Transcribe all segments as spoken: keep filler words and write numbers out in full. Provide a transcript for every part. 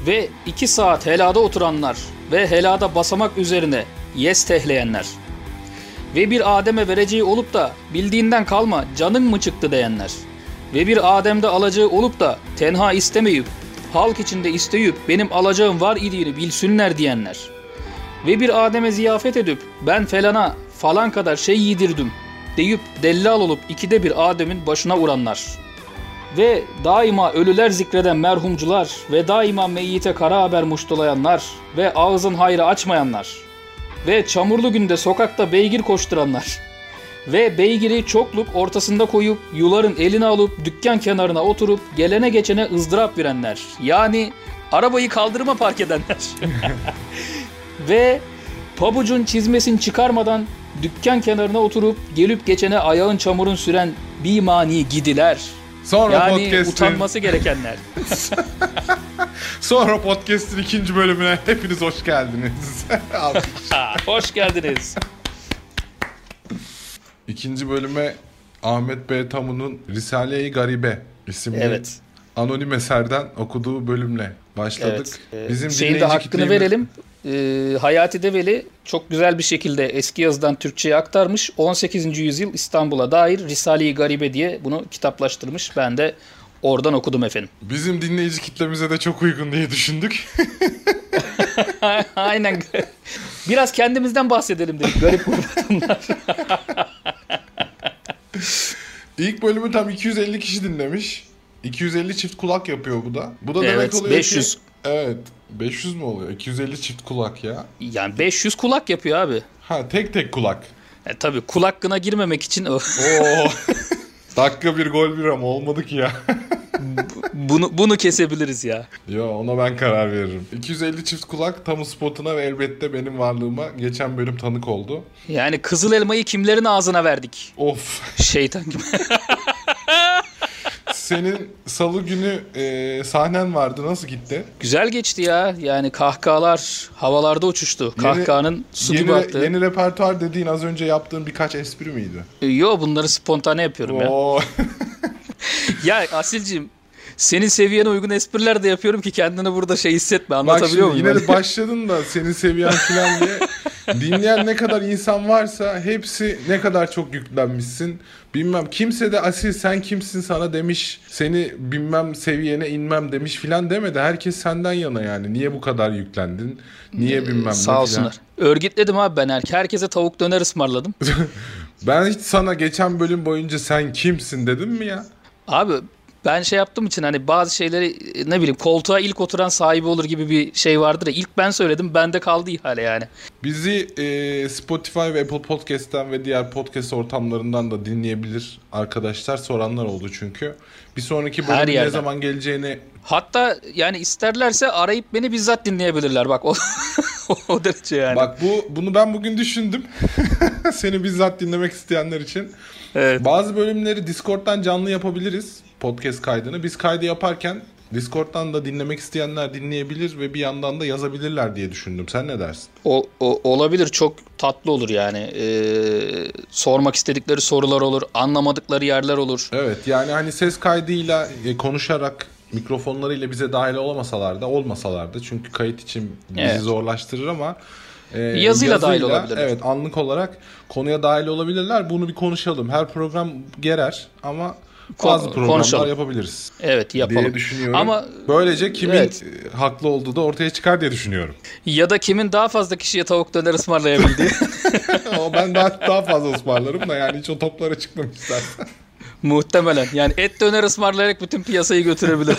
ve iki saat helada oturanlar ve helada basamak üzerine yes tehleyenler ve bir Adem'e vereceği olup da bildiğinden kalma canın mı çıktı diyenler ve bir Adem'de alacağı olup da tenha istemeyip halk içinde isteyip benim alacağım var idiğini bilsünler diyenler ve bir Adem'e ziyafet edip ben felana falan kadar şey yedirdim deyip dellal olup ikide bir Adem'in başına uğranlar ve daima ölüler zikreden merhumcular ve daima meyyite kara haber muştulayanlar ve ağzın hayrı açmayanlar ve çamurlu günde sokakta beygir koşturanlar ve beygiri çokluk ortasında koyup yuların eline alıp dükkan kenarına oturup gelene geçene ızdırap verenler, yani arabayı kaldırıma park edenler ve pabucun çizmesini çıkarmadan dükkan kenarına oturup gelip geçene ayağın çamurun süren bimani gidiler. Sonra yani podcast'in... utanması gerekenler. Sonra podcast'in ikinci bölümüne hepiniz hoş geldiniz. Hoş geldiniz. İkinci bölüme Ahmet B. Tamu'nun Risale-i Garibe isimli evet. anonim eserden okuduğu bölümle başladık. Evet. Bizim şeyin de hakkını kitlemiz... verelim. Ee, Hayati Develi çok güzel bir şekilde eski yazıdan Türkçe'ye aktarmış. on sekizinci yüzyıl İstanbul'a dair Risale-i Garibe diye bunu kitaplaştırmış. Ben de oradan okudum efendim. Bizim dinleyici kitlemize de çok uygun diye düşündük. Aynen. Biraz kendimizden bahsedelim dedik. Garip gruplar. İlk bölümü tam iki yüz elli kişi dinlemiş. iki yüz elli çift kulak yapıyor bu da. Bu da evet, demek oluyor beş yüz. Ki... Evet. beş yüz mü oluyor? iki yüz elli çift kulak ya. Yani beş yüz kulak yapıyor abi. Ha, tek tek kulak. E, tabii kul hakkına girmemek için o. Oo. Dakika bir gol bir ama olmadı ki ya. bunu bunu kesebiliriz ya. Yo, ona ben karar veririm. iki yüz elli çift kulak tamu spotuna ve elbette benim varlığıma geçen bölüm tanık oldu. Yani kızıl elmayı kimlerin ağzına verdik? Of. Şeytan gibi. Senin salı günü e, sahnen vardı. Nasıl gitti? Güzel geçti ya. Yani kahkahalar havalarda uçuştu. Kahkahanın su yeni, gibi aktı. Yeni repertuar dediğin az önce yaptığın birkaç espri miydi? Yo, bunları spontane yapıyorum Oo. ya. Ya Asilciğim, senin seviyene uygun espriler de yapıyorum ki kendini burada şey hissetme. Anlatabiliyor muyum? Bak şimdi yine de başladın da senin seviyen falan diye. Dinleyen ne kadar insan varsa hepsi ne kadar çok yüklenmişsin. Bilmem kimse de Asil sen kimsin sana demiş. Seni bilmem seviyene inmem demiş filan demedi. Herkes senden yana yani. Niye bu kadar yüklendin? Niye bilmem ne Sağ olsunlar. Falan. Örgütledim abi ben. Herkese tavuk döner ısmarladım. Ben hiç sana geçen bölüm boyunca sen kimsin dedim mi ya? Abi ben şey yaptığım için hani bazı şeyleri ne bileyim koltuğa ilk oturan sahibi olur gibi bir şey vardır ya. İlk ben söyledim, bende kaldı ihale yani. Bizi e, Spotify ve Apple Podcast'ten ve diğer podcast ortamlarından da dinleyebilir arkadaşlar. Soranlar oldu çünkü. Bir sonraki bölüm ne zaman geleceğini... Hatta yani isterlerse arayıp beni bizzat dinleyebilirler. Bak o, o derece yani. Bak bu bunu ben bugün düşündüm. Seni bizzat dinlemek isteyenler için. Evet. Bazı bölümleri Discord'dan canlı yapabiliriz. Podcast kaydını. Biz kaydı yaparken Discord'dan da dinlemek isteyenler dinleyebilir ve bir yandan da yazabilirler diye düşündüm. Sen ne dersin? O, o olabilir. Çok tatlı olur yani. Ee, sormak istedikleri sorular olur. Anlamadıkları yerler olur. Evet yani hani ses kaydıyla e, konuşarak mikrofonlarıyla bize dahil olamasalar da olmasalar da çünkü kayıt için bizi evet. zorlaştırır ama e, yazıyla, yazıyla dahil olabilirler. Evet, anlık olarak konuya dahil olabilirler. Bunu bir konuşalım. Her program gerer ama bazı Kon- programlar konuşalım. Yapabiliriz. Evet, yapalım. Diye düşünüyorum. Ama böylece kimin evet. haklı olduğu da ortaya çıkar diye düşünüyorum. Ya da kimin daha fazla kişiye tavuk döner ısmarlayabildiği. O ben daha daha fazla ısmarlarım da yani hiç o toplara çıkmam istersen. Muhtemelen. Yani et döner ısmarlayarak bütün piyasayı götürebilir.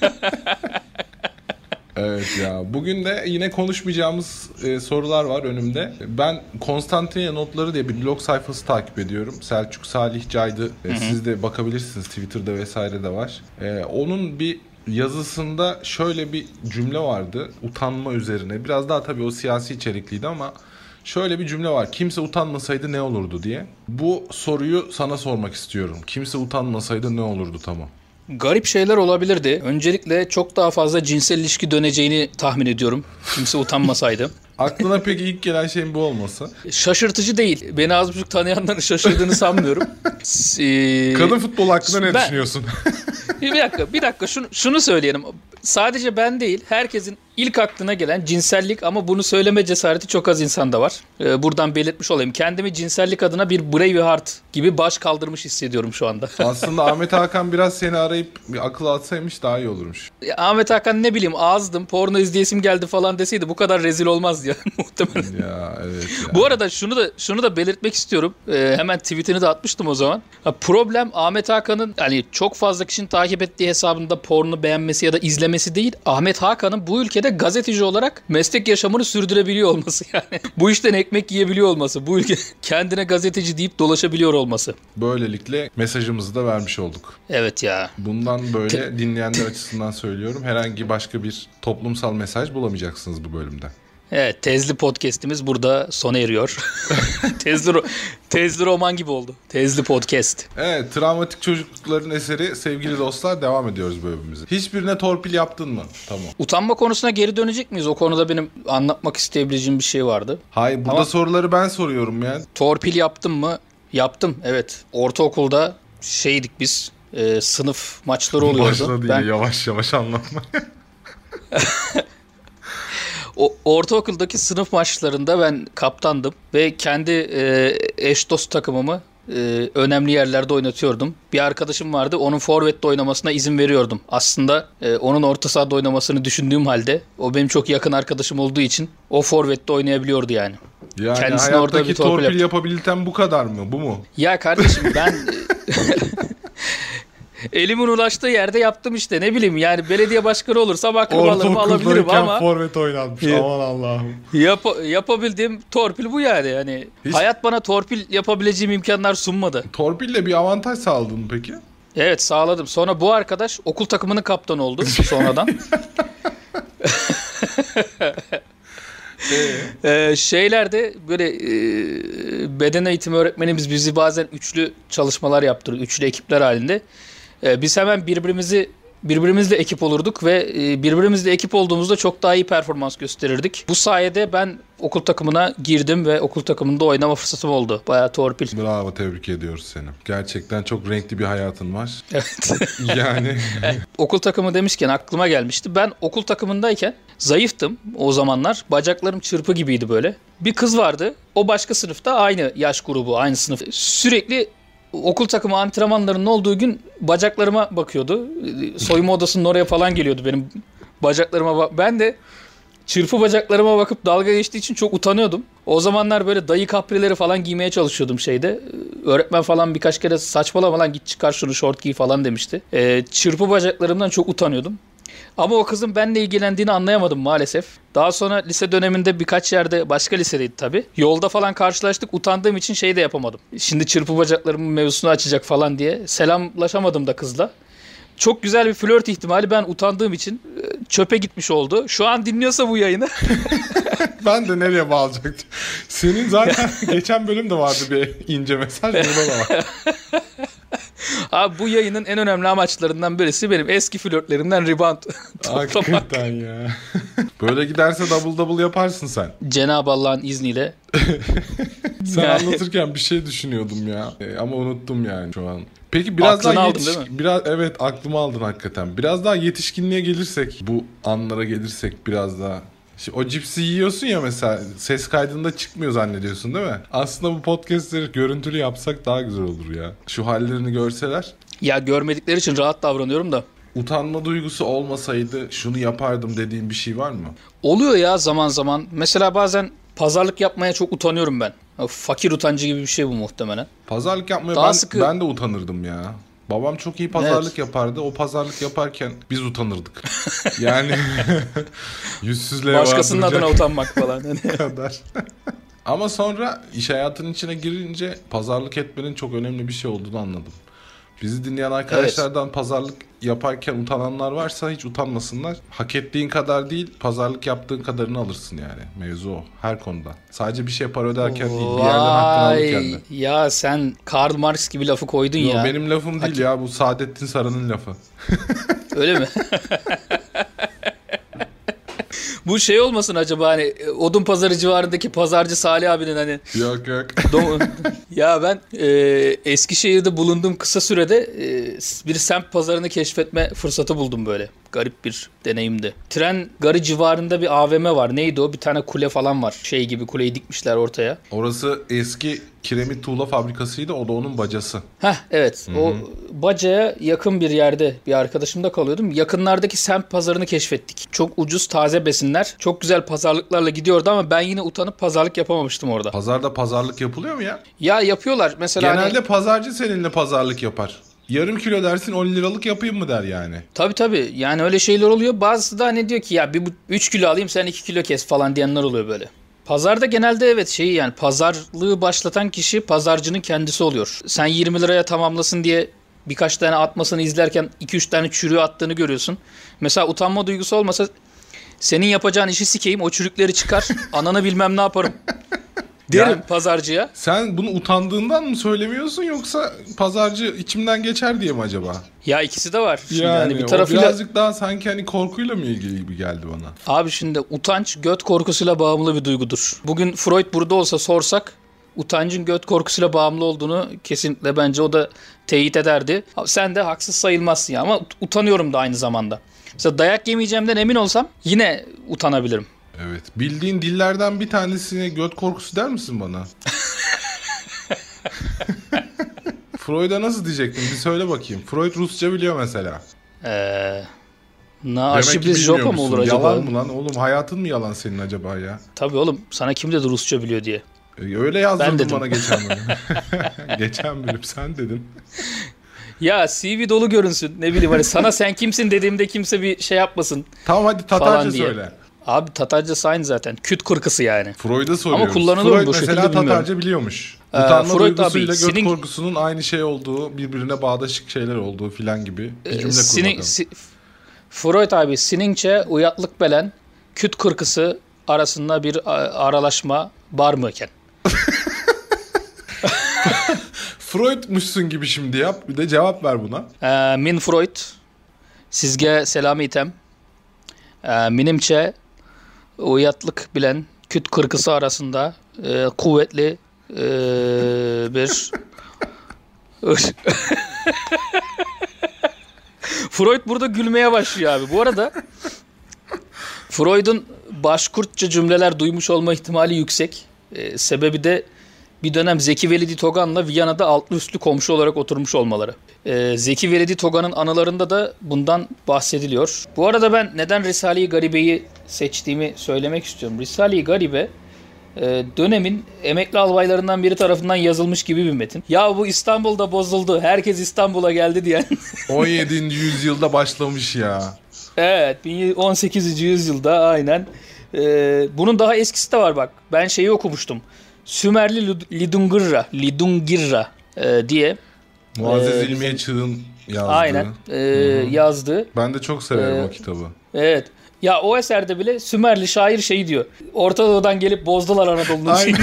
Evet ya. Bugün de yine konuşmayacağımız e, sorular var önümde. Ben Konstantiniye Notları diye bir blog sayfası takip ediyorum. Selçuk Salih Caydı. E, siz de bakabilirsiniz. Twitter'da vesaire de var. E, onun bir yazısında şöyle bir cümle vardı. Utanma üzerine. Biraz daha tabii o siyasi içerikliydi ama şöyle bir cümle var. Kimse utanmasaydı ne olurdu diye. Bu soruyu sana sormak istiyorum. Kimse utanmasaydı ne olurdu tamam? Garip şeyler olabilirdi. Öncelikle çok daha fazla cinsel ilişki döneceğini tahmin ediyorum. Kimse utanmasaydı. Aklına peki ilk gelen şeyin bu olması? Şaşırtıcı değil. Beni az buçuk tanıyanların şaşırdığını sanmıyorum. Kadın futbolu hakkında ne ben, düşünüyorsun? bir dakika, bir dakika şunu, şunu söyleyelim. sadece ben değil, herkesin ilk aklına gelen cinsellik ama bunu söyleme cesareti çok az insanda var. Ee, buradan belirtmiş olayım. Kendimi cinsellik adına bir Braveheart gibi baş kaldırmış hissediyorum şu anda. Aslında Ahmet Hakan biraz seni arayıp bir akıl atsaymış daha iyi olurmuş. Ahmet Hakan ne bileyim ağızdım, porno izleyesim geldi falan deseydi bu kadar rezil olmazdı ya muhtemelen. Ya evet ya. Bu arada şunu da şunu da belirtmek istiyorum. Ee, hemen tweetini de atmıştım o zaman. Ha, problem Ahmet Hakan'ın hani çok fazla kişinin takip ettiği hesabında porno beğenmesi ya da izlemesi değil. Ahmet Hakan'ın bu ülkede gazeteci olarak meslek yaşamını sürdürebiliyor olması yani. Bu işten ekmek yiyebiliyor olması. Bu ülke kendine gazeteci deyip dolaşabiliyor olması. Böylelikle mesajımızı da vermiş olduk. Evet ya. Bundan böyle dinleyenler açısından söylüyorum. Herhangi başka bir toplumsal mesaj bulamayacaksınız bu bölümde. Evet, tezli podcast'imiz burada sona eriyor. tezli, ro- tezli roman gibi oldu. Tezli podcast. Evet, travmatik çocuklukların eseri sevgili dostlar, devam ediyoruz bölümümüze. Hiçbirine torpil yaptın mı? Tamam. Utanma konusuna geri dönecek miyiz? O konuda benim anlatmak isteyebileceğim bir şey vardı. Hayır, burada Ama soruları ben soruyorum ya. torpil yaptım mı? Yaptım, evet. Ortaokulda şeydik biz, e, sınıf maçları oluyordu. Başla değil, Ben yavaş yavaş anlatma. o ortaokuldaki sınıf maçlarında ben kaptandım ve kendi e, eş dost takımımı e, önemli yerlerde oynatıyordum. Bir arkadaşım vardı, onun forvette oynamasına izin veriyordum. Aslında e, onun orta sahada oynamasını düşündüğüm halde o benim çok yakın arkadaşım olduğu için o forvette oynayabiliyordu yani. Yani Kendisine orada hayattaki bir torpil torpil yaptı. yapabilten bu kadar mı? Bu mu? Ya kardeşim ben elimin ulaştığı yerde yaptım işte, ne bileyim yani belediye başkanı olursam akrabalarımı alabilirim ama forvet oynanmış. Ya. Aman Allah'ım. yap- yapabildiğim torpil bu yani. Yani Hiç- hayat bana torpil yapabileceğim imkanlar sunmadı. Torpille bir avantaj sağladın mı peki? Evet, sağladım. Sonra bu arkadaş okul takımının kaptanı oldu sonradan. Ee, şeylerde böyle e, beden eğitimi öğretmenimiz bizi bazen üçlü çalışmalar yaptırır. Üçlü ekipler halinde. Ee, biz hemen birbirimizi birbirimizle ekip olurduk ve e, birbirimizle ekip olduğumuzda çok daha iyi performans gösterirdik. Bu sayede ben okul takımına girdim ve okul takımında oynama fırsatım oldu. Bayağı torpil. Bravo, tebrik ediyoruz seni. Gerçekten çok renkli bir hayatın var. Evet. Yani Okul takımı demişken aklıma gelmişti. Ben okul takımındayken zayıftım o zamanlar. Bacaklarım çırpı gibiydi böyle. Bir kız vardı. O başka sınıfta, aynı yaş grubu, aynı sınıf. Sürekli okul takımı antrenmanlarının olduğu gün bacaklarıma bakıyordu. Soyunma odasının oraya falan geliyordu benim bacaklarıma. Bak- ben de çırpı bacaklarıma bakıp dalga geçtiği için çok utanıyordum. O zamanlar böyle dayı kaprileri falan giymeye çalışıyordum şeyde. Öğretmen falan birkaç kere saçmalama lan, git çıkar şunu, şort giy falan demişti. Ee, çırpı bacaklarımdan çok utanıyordum. Ama o kızın benimle ilgilendiğini anlayamadım maalesef. Daha sonra lise döneminde birkaç yerde, başka lisedeydi tabii. Yolda falan karşılaştık, utandığım için şey de yapamadım. Şimdi çırpı bacaklarımın mevzusunu açacak falan diye selamlaşamadım da kızla. Çok güzel bir flört ihtimali ben utandığım için e, çöpe gitmiş oldu. Şu an dinliyorsa bu yayını. ben de nereye bağlayacaktım? Senin zaten geçen bölümde vardı bir ince mesaj, burada da var. Abi bu yayının en önemli amaçlarından birisi benim eski flörtlerimden rebound toplamak. Hakikaten ya. Böyle giderse double double yaparsın sen. Cenab-ı Allah'ın izniyle. Sen Yani- anlatırken bir şey düşünüyordum ya. E, ama unuttum yani şu an. Peki biraz Aklını daha aldın yetiş- değil mi? biraz evet, aklımı aldın hakikaten. Biraz daha yetişkinliğe gelirsek, bu anlara gelirsek biraz daha. Şimdi o cipsi yiyorsun ya mesela, ses kaydında çıkmıyor zannediyorsun değil mi? Aslında bu podcastleri görüntülü yapsak daha güzel olur ya. Şu hallerini görseler. Ya görmedikleri için rahat davranıyorum da. Utanma duygusu olmasaydı şunu yapardım dediğin bir şey var mı? Oluyor ya zaman zaman. Mesela bazen pazarlık yapmaya çok utanıyorum ben. Fakir utancı gibi bir şey bu muhtemelen. Pazarlık yapmaya Daha ben, sıkı- ben de utanırdım ya. Babam çok iyi pazarlık yapardı. O pazarlık yaparken biz utanırdık. Yani yüzsüzlüğe Başkasının vardıracak adına utanmak falan. Hani. kadar. Ama sonra iş hayatının içine girince pazarlık etmenin çok önemli bir şey olduğunu anladım. Bizi dinleyen arkadaşlardan pazarlık yaparken utananlar varsa hiç utanmasınlar. Hak ettiğin kadar değil, pazarlık yaptığın kadarını alırsın yani. Mevzu o. Her konuda. Sadece bir şey para öderken değil, bir yerden hakkını alırken de. Ya sen Karl Marx gibi lafı koydun Yo, ya. benim lafım değil Hak- ya, bu Saadettin Saran'ın lafı. Öyle mi? Bu şey olmasın acaba, hani Odunpazarı civarındaki pazarcı Salih abinin hani Yok yok. Dom- ya ben e, Eskişehir'de bulunduğum kısa sürede e, bir semt pazarını keşfetme fırsatı buldum böyle. Garip bir deneyimdi. Tren garı civarında bir A V M var. Neydi o? Bir tane kule falan var. Şey gibi kuleyi dikmişler ortaya. Orası eski kiremit tuğla fabrikasıydı. O da onun bacası. Heh evet. Hı-hı. O bacaya yakın bir yerde bir arkadaşımda kalıyordum. Yakınlardaki semt pazarını keşfettik. Çok ucuz taze besinler. Çok güzel pazarlıklarla gidiyordu ama ben yine utanıp pazarlık yapamamıştım orada. Pazarda pazarlık yapılıyor mu ya? Ya yapıyorlar. Mesela genelde hani... pazarcı seninle pazarlık yapar. Yarım kilo dersin on liralık yapayım mı der yani. Tabii tabii. Yani öyle şeyler oluyor. Bazısı da hani diyor ki ya bir üç kilo alayım sen iki kilo kes falan diyenler oluyor böyle. Pazarda genelde evet şeyi yani pazarlığı başlatan kişi pazarcının kendisi oluyor. Sen yirmi liraya tamamlasın diye birkaç tane atmasını izlerken iki üç tane çürüğü attığını görüyorsun. Mesela utanma duygusu olmasa senin yapacağın işi sikeyim o çürükleri çıkar ananı bilmem ne yaparım. Derim yani, pazarcıya. Sen bunu utandığından mı söylemiyorsun yoksa pazarcı içimden geçer diye mi acaba? Ya ikisi de var. Şimdi yani hani bir tarafıyla... o birazcık daha sanki hani korkuyla mı ilgili gibi geldi bana. Abi şimdi utanç göt korkusuyla bağımlı bir duygudur. Bugün Freud burada olsa sorsak utancın göt korkusuyla bağımlı olduğunu kesinlikle bence o da teyit ederdi. Sen de haksız sayılmazsın ya ama utanıyorum da aynı zamanda. Mesela dayak yemeyeceğimden emin olsam yine utanabilirim. Evet. Bildiğin dillerden bir tanesine göt korkusu der misin bana? Freud'a nasıl diyecektin? Bir söyle bakayım. Freud Rusça biliyor mesela. Eee... Na aşiblis jopa mı olur acaba? Yalan mı lan? Oğlum hayatın mı yalan senin acaba ya? Tabii oğlum. Sana kim dedi Rusça biliyor diye. Ee, öyle yazdırdın bana geçen bölüm. Geçen bölüm sen dedin. Ya C V dolu görünsün. Ne bileyim hani sana sen kimsin dediğimde kimse bir şey yapmasın. Tamam hadi Tatarca söyle. Abi Tatarcası aynı zaten. Küt kırkısı yani. Freud'a soruyoruz. Ama kullanılır Freud bu şekilde mesela bilmiyorum. Tatarca biliyormuş. Ee, Utanma Freud duygusuyla abi, göt senin... korkusunun aynı şey olduğu, birbirine bağdaşık şeyler olduğu filan gibi bir cümle kur Sinin... bakalım. Si... Freud abi sininçe uyatlık belen küt kırkısı arasında bir aralaşma var mıken? Freud'muşsun gibi şimdi yap. Bir de cevap ver buna. Ee, min Freud sizge selam item. Ee, minimçe uyatlık bilen küt kırkısı arasında e, kuvvetli e, bir Freud burada gülmeye başlıyor abi. Bu arada Freud'un Başkurtça cümleler duymuş olma ihtimali yüksek. Ee, sebebi de bir dönem Zeki Velidi Togan'la Viyana'da altlı üstlü komşu olarak oturmuş olmaları. Ee, Zeki Velidi Togan'ın anılarında da bundan bahsediliyor. Bu arada ben neden Risale-i Garibe'yi seçtiğimi söylemek istiyorum. Risale-i Garibe e, dönemin emekli albaylarından biri tarafından yazılmış gibi bir metin. Ya bu İstanbul'da bozuldu, herkes İstanbul'a geldi diyen. on yedinci yüzyılda başlamış ya. Evet, on sekizinci yüzyılda aynen. Ee, bunun daha eskisi de var bak. Ben şeyi okumuştum. Sümerli Lidungirra, Lidungirra e, diye. Muazzez e, İlmiye Çığ'ın yazdığı. Aynen e, yazdığı. Ben de çok severim e, o kitabı. Evet. Ya o eserde bile Sümerli şair şey diyor. Orta Doğu'dan gelip bozdular Anadolu'nun şeyini.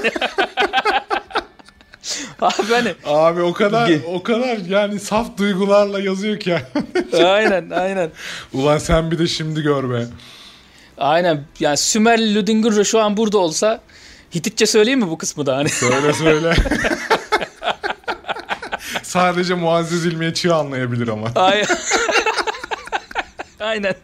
Abi hani. Abi o kadar o kadar yani saf duygularla yazıyor ki. Aynen aynen. Ulan sen bir de şimdi gör be. Aynen. Yani Sümerli Lidungirra şu an burada olsa Hititçe söyleyeyim mi bu kısmı da hani? Söyle söyle. Sadece Muazzez İlmiye Çığ anlayabilir ama. Aynen. Aynen.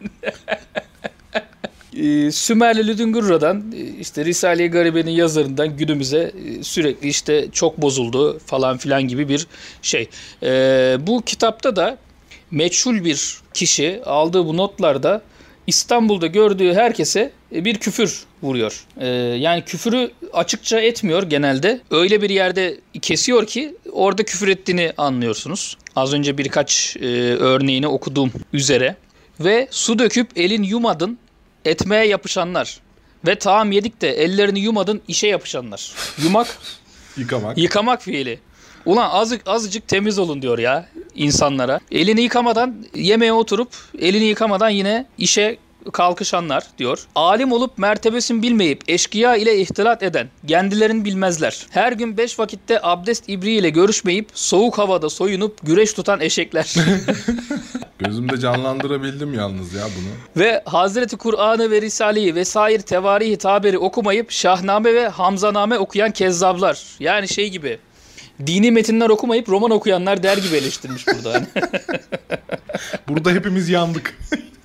Ee, Sümerli Lidungirra'dan işte Risale-i Garibe'nin yazarından günümüze sürekli işte çok bozuldu falan filan gibi bir şey. Ee, bu kitapta da meçhul bir kişi aldığı bu notlarda İstanbul'da gördüğü herkese bir küfür vuruyor. Ee, yani küfürü açıkça etmiyor genelde. Öyle bir yerde kesiyor ki orada küfür ettiğini anlıyorsunuz. Az önce birkaç e, örneğini okuduğum üzere. Ve su döküp elin yumadın etmeye yapışanlar. Ve taam yedik de ellerini yumadın işe yapışanlar. Yumak, yıkamak. Yıkamak fiili. Ulan azıcık azıcık temiz olun diyor ya insanlara. Elini yıkamadan yemeğe oturup elini yıkamadan yine işe kalkışanlar diyor. Alim olup mertebesini bilmeyip eşkıya ile ihtilat eden kendilerini bilmezler. Her gün beş vakitte abdest ibri ile görüşmeyip soğuk havada soyunup güreş tutan eşekler. Gözümde canlandırabildim yalnız ya bunu. Ve Hazreti Kur'an'ı ve Risale'yi vesair tevarih-i taberi okumayıp Şahname ve Hamzaname okuyan kezzablar. Yani şey gibi. Dini metinler okumayıp roman okuyanlar der gibi eleştirmiş burada. Burada hepimiz yandık.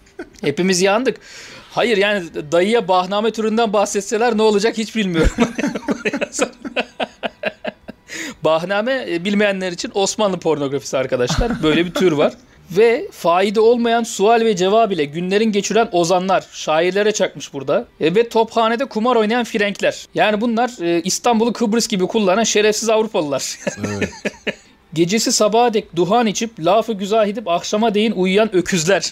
Hepimiz yandık. Hayır yani dayıya Bahname türünden bahsetseler ne olacak hiç bilmiyorum. Bahname bilmeyenler için Osmanlı pornografisi arkadaşlar. Böyle bir tür var. Ve faide olmayan sual ve cevap ile günlerin geçiren ozanlar, şairlere çakmış burada. E, ve tophanede kumar oynayan frenkler. Yani bunlar e, İstanbul'u Kıbrıs gibi kullanan şerefsiz Avrupalılar. Evet. Gecesi sabaha dek duhan içip, lafı güzah edip akşama değin uyuyan öküzler.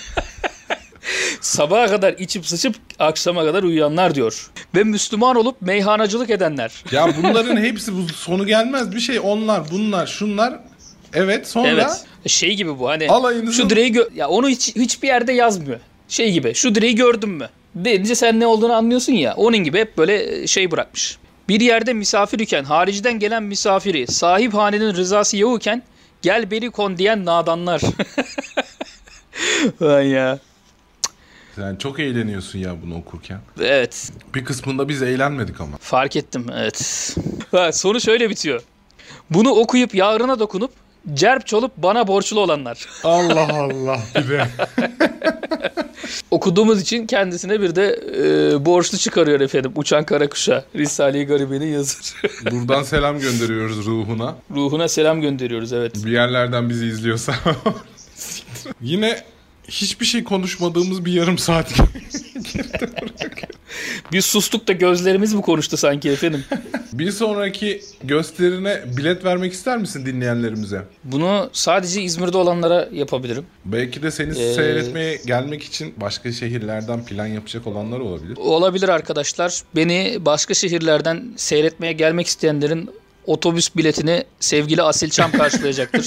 Sabaha kadar içip sıçıp akşama kadar uyuyanlar diyor. Ve Müslüman olup meyhanacılık edenler. Ya bunların hepsi bu sonu gelmez bir şey. Onlar, bunlar, şunlar. Evet sonra. Evet. Şey gibi bu hani. Alayınızın... Şu direği gö- ya onu hiç hiçbir yerde yazmıyor. Şey gibi. Şu direği gördün mü? Deyince sen ne olduğunu anlıyorsun ya. Onun gibi hep böyle şey bırakmış. Bir yerde misafir iken hariciden gelen misafiri sahip hanenin rızası yoğuken gel beri kon diyen nadanlar. Vay ya. Sen çok eğleniyorsun ya bunu okurken. Evet. Bir kısmında biz eğlenmedik ama. Fark ettim evet. Ha, sonu şöyle bitiyor. Bunu okuyup yarına dokunup cerp çolup bana borçlu olanlar. Allah Allah bir de. Okuduğumuz için kendisine bir de e, borçlu çıkarıyor efendim. Uçan Karakuş'a. Risale-i Garibe'nin yazarı. Buradan selam gönderiyoruz ruhuna. Ruhuna selam gönderiyoruz evet. Bir yerlerden bizi izliyorsa. Yine hiçbir şey konuşmadığımız bir yarım saat. Biz sustuk da gözlerimiz mi konuştu sanki efendim? Bir sonraki gösterine bilet vermek ister misin dinleyenlerimize? Bunu sadece İzmir'de olanlara yapabilirim. Belki de seni ee... seyretmeye gelmek için başka şehirlerden plan yapacak olanlar olabilir. Olabilir arkadaşlar. Beni başka şehirlerden seyretmeye gelmek isteyenlerin otobüs biletini sevgili Asil Çam karşılayacaktır.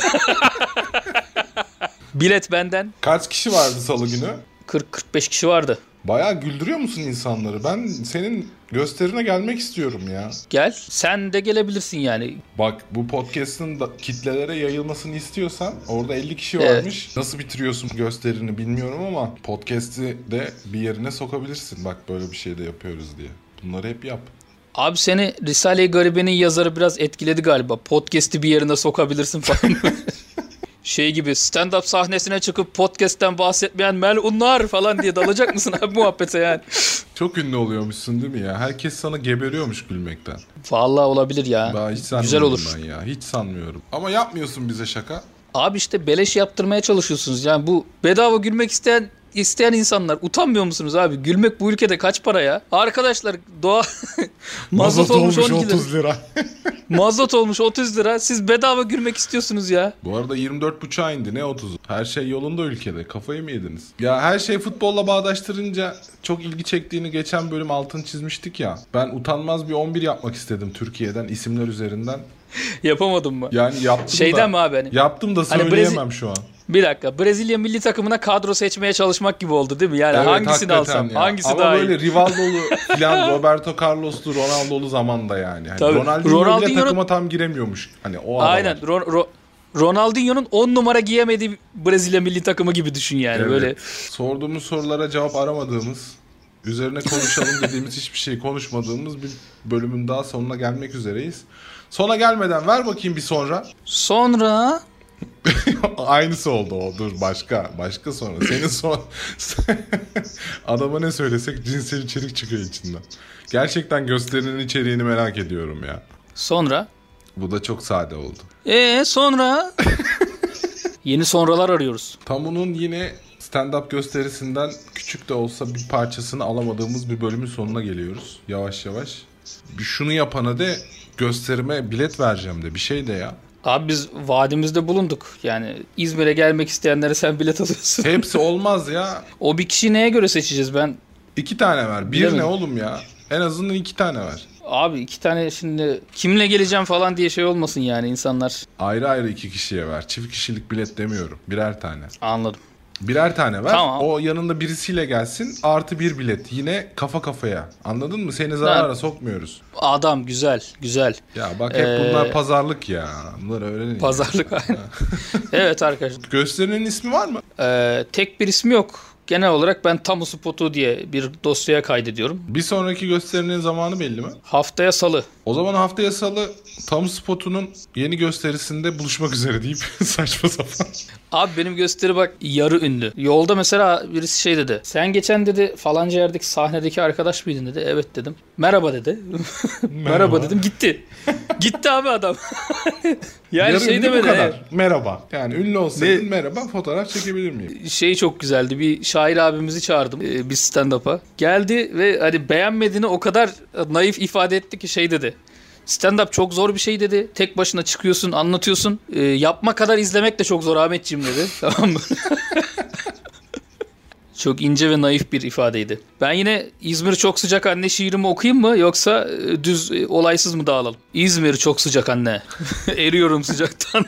Bilet benden. Kaç kişi vardı salı günü? kırk kırk beş kişi vardı. Bayağı güldürüyor musun insanları? Ben senin gösterine gelmek istiyorum ya. Gel. Sen de gelebilirsin yani. Bak bu podcast'ın da kitlelere yayılmasını istiyorsan orada elli kişi varmış. Evet. Nasıl bitiriyorsun gösterini bilmiyorum ama podcast'i de bir yerine sokabilirsin. Bak böyle bir şey de yapıyoruz diye. Bunları hep yap. Abi seni Risale-i Garibe'nin yazarı biraz etkiledi galiba. Podcast'i bir yerine sokabilirsin falan. Şey gibi stand-up sahnesine çıkıp podcast'ten bahsetmeyen melunlar falan diye dalacak mısın abi muhabbete yani? Çok ünlü oluyormuşsun değil mi ya? Herkes sana geberiyormuş gülmekten. Vallahi olabilir ya. Daha hiç sanmıyorum. Güzel olur. Ben ya. Hiç sanmıyorum. Ama yapmıyorsun bize şaka. Abi işte beleş yaptırmaya çalışıyorsunuz. Yani bu bedava gülmek isteyen isteyen insanlar utanmıyor musunuz abi? Gülmek bu ülkede kaç para ya? Arkadaşlar doğa mazot olmuş otuz lira. Mazot olmuş otuz lira. Siz bedava gülmek istiyorsunuz ya. Bu arada yirmi dört buçuğa indi. Ne otuzu? Her şey yolunda ülkede. Kafayı mı yediniz? Ya her şey futbolla bağdaştırınca çok ilgi çektiğini geçen bölüm altını çizmiştik ya. Ben utanmaz bir on bir yapmak istedim Türkiye'den isimler üzerinden. Yapamadın mı? Yani yaptım Şeyden da. mi abi? Hani? Yaptım da söyleyemem hani Brezi- şu an. Bir dakika. Brezilya milli takımına kadro seçmeye çalışmak gibi oldu değil mi? Yani evet, hangisini alsam? Ya. Hangisi ama daha iyi? Ama böyle Rivaldo'lu falan Roberto Carlos'lu Ronaldo'lu zamanda yani. Hani Ronaldinho, Ronaldinho bile takıma tam giremiyormuş. Hani o aynen. Ro- Ro- Ronaldinho'nun on numara giyemediği Brezilya milli takımı gibi düşün yani. Evet. Böyle. Sorduğumuz sorulara cevap aramadığımız, üzerine konuşalım dediğimiz hiçbir şey konuşmadığımız bir bölümün daha sonuna gelmek üzereyiz. Sona gelmeden ver bakayım bir sonra. Sonra... Aynısı oldu o. Dur başka. Başka sonra. Senin son... Adama ne söylesek cinsel içerik çıkıyor içinden. Gerçekten gösterinin içeriğini merak ediyorum ya. Sonra? Bu da çok sade oldu. Eee sonra? Yeni sonralar arıyoruz. Tamu'nun yine stand-up gösterisinden küçük de olsa bir parçasını alamadığımız bir bölümün sonuna geliyoruz. Yavaş yavaş. Bir şunu yapana de gösterime bilet vereceğim de bir şey de ya. Abi biz vaadimizde bulunduk. Yani İzmir'e gelmek isteyenlere sen bilet alıyorsun. Hepsi olmaz ya. O bir kişiyi neye göre seçeceğiz ben? İki tane ver. Bir bilemedim. Ne oğlum ya? En azından iki tane ver. Abi iki tane şimdi kimle geleceğim falan diye şey olmasın yani insanlar. Ayrı ayrı iki kişiye ver. Çift kişilik bilet demiyorum. Birer tane. Anladım. Birer tane ver. Tamam. O yanında birisiyle gelsin. Artı bir bilet. Yine kafa kafaya. Anladın mı? Seni zarara ha. sokmuyoruz. Adam güzel. Güzel. Ya bak hep ee... bunlar pazarlık ya. Bunları öğrenin. Pazarlık. Evet arkadaşlar. Gösterinin ismi var mı? Ee, tek bir ismi yok. genel olarak ben Tamu Spotu diye bir dosyaya kaydediyorum. Bir sonraki gösterinin zamanı belli mi? Haftaya salı. O zaman haftaya salı Tamu Spotu'nun yeni gösterisinde buluşmak üzere deyip saçma sapan. Abi benim gösteri bak yarı ünlü. Yolda mesela birisi şey dedi. Sen geçen dedi falanca yerdeki sahnedeki arkadaş mıydın dedi. Evet dedim. Merhaba dedi. Merhaba. Merhaba dedim, gitti. Gitti abi adam. Yani yarı şey ünlü demedi. bu kadar. Evet. Merhaba. Yani ünlü olsaydın Ne? merhaba, fotoğraf çekebilir miyim? Şey çok güzeldi. Bir şair abimizi çağırdım e, bir stand-up'a. Geldi ve hani beğenmediğini o kadar naif ifade etti ki şey dedi. Stand-up çok zor bir şey dedi. Tek başına çıkıyorsun, anlatıyorsun. E, yapma kadar izlemek de çok zor Ahmetciğim dedi. Tamam mı? Çok ince ve naif bir ifadeydi. Ben yine İzmir çok sıcak anne şiirimi okuyayım mı yoksa e, düz e, olaysız mı dağılalım? İzmir çok sıcak anne. Eriyorum sıcaktan.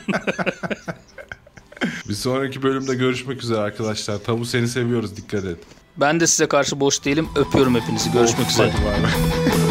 Bir sonraki bölümde görüşmek üzere arkadaşlar. Tabu seni seviyoruz, dikkat et. Ben de size karşı boş değilim. Öpüyorum hepinizi. Görüşmek üzere. Hadi bay bay.